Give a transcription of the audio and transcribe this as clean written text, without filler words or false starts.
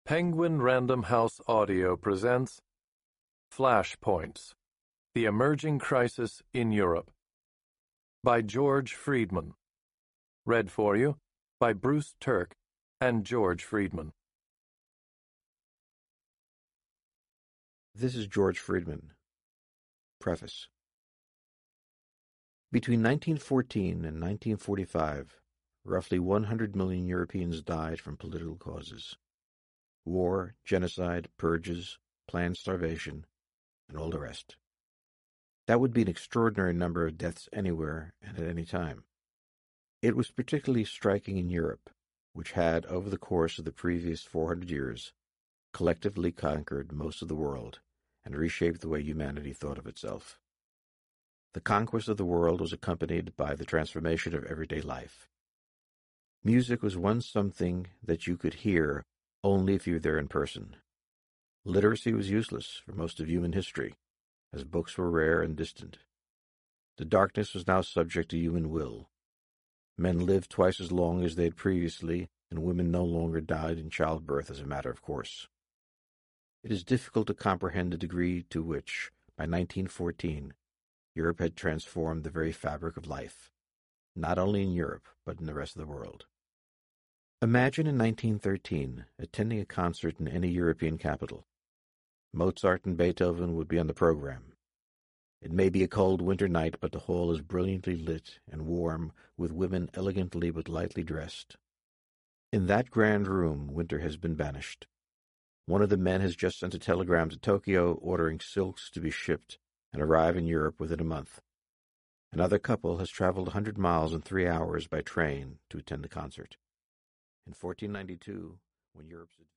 Penguin Random House Audio presents Flashpoints: The Emerging Crisis in Europe by George Friedman. Read for you by Bruce Turk and George Friedman. This is George Friedman. Preface. Between 1914 and 1945, roughly 100 million Europeans died from political causes. War, genocide, purges, planned starvation, and all the rest. That would be an extraordinary number of deaths anywhere and at any time. It was particularly striking in Europe, which had, over the course of the previous 400 years, collectively conquered most of the world and reshaped the way humanity thought of itself. The conquest of the world was accompanied by the transformation of everyday life. Music was once something that you could hear only if you were there in person. Literacy was useless for most of human history, as books were rare and distant. The darkness was now subject to human will. Men lived twice as long as they had previously, and women no longer died in childbirth as a matter of course. It is difficult to comprehend the degree to which, by 1914, Europe had transformed the very fabric of life, not only in Europe, but in the rest of the world. Imagine in 1913 attending a concert in any European capital. Mozart and Beethoven would be on the program. It may be a cold winter night, but the hall is brilliantly lit and warm, with women elegantly but lightly dressed. In that grand room, winter has been banished. One of the men has just sent a telegram to Tokyo ordering silks to be shipped and arrive in Europe within a month. Another couple has traveled 100 miles in 3 hours by train to attend the concert. In 1492, when Europe's